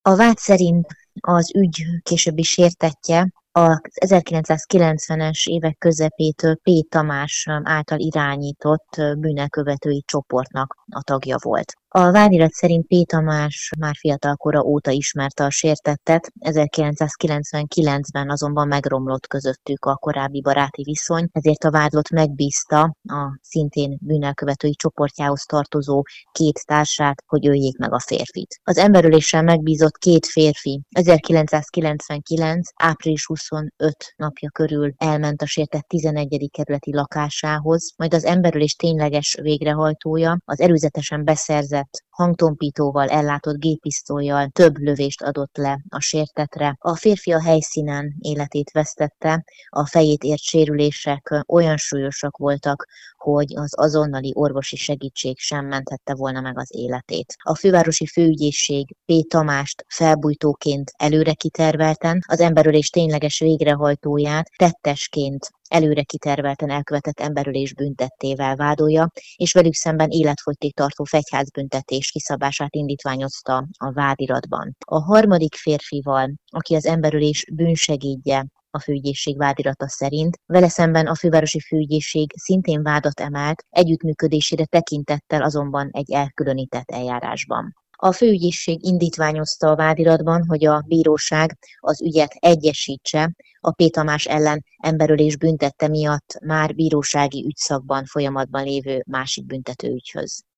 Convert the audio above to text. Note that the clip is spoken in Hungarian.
A vád szerint az ügy későbbi sértettje az 1990-es évek közepétől P. Tamás által irányított bűnelkövetői csoportnak a tagja volt. A vádirat szerint P. Tamás már fiatalkora óta ismerte a sértettet, 1999-ben azonban megromlott közöttük a korábbi baráti viszony, ezért a vádlott megbízta a szintén bűnelkövetői csoportjához tartozó két társát, hogy öljék meg a férfit. Az emberöléssel megbízott két férfi 1999. április 25 napja körül elment a sértett 11. kerületi lakásához, majd az emberölés tényleges végrehajtója az előzetesen beszerzett hangtompítóval ellátott géppisztollyal több lövést adott le a sértettre. A férfi a helyszínen életét vesztette, a fejét ért sérülések olyan súlyosak voltak, hogy az azonnali orvosi segítség sem menthette volna meg az életét. A fővárosi főügyészség P. Tamást felbujtóként előre kitervelten, az emberölés tényleges végrehajtóját tettesként előre kitervelten elkövetett emberölés büntettével vádolja, és velük szemben életfogytig tartó fegyházbüntetés kiszabását indítványozta a vádiratban. A harmadik férfival, aki az emberölés bűnsegédje, a főügyészség vádirata szerint, vele szemben a fővárosi főügyészség szintén vádat emelt, együttműködésére tekintettel azonban egy elkülönített eljárásban. A főügyészség indítványozta a vádiratban, hogy a bíróság az ügyet egyesítse a P. Tamás ellen emberölés büntette miatt már bírósági ügyszakban folyamatban lévő másik büntetőügyhöz.